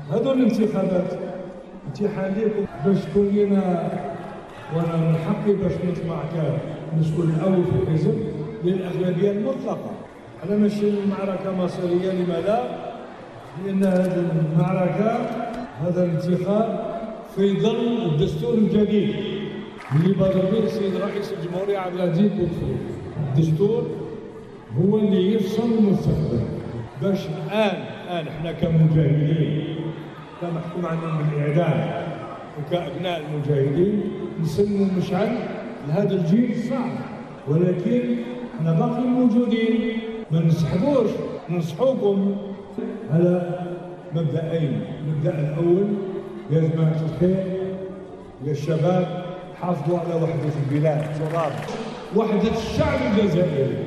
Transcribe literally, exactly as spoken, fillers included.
هذو الانتخابات امتحان ليكم باش تكون لنا، وانا من حقي باش نطلع كمسؤول الاول في الحزب للاغلبيه المطلقه. انا ماشي معركه مصيريه، لماذا؟ لان هذه المعركه، هذا الانتخاب في ظل الدستور الجديد اللي بادر به السيد رئيس الجمهوريه عبد العزيز بوتفليقه. الدستور هو اللي يفصل المستقبل. باش الان الان احنا كمجاهدين كمحكوم علينا بالاعدام وكابناء المجاهدين نسلموا مشعل لهذا الجيل الصعب، ولكن احنا باقي موجودين، ما نسحبوش. ننصحوكم على مبدأين. المبدأ الاول يا جماعه الخير يا الشباب، حافظوا على وحده البلاد، وحده الشعب الجزائري.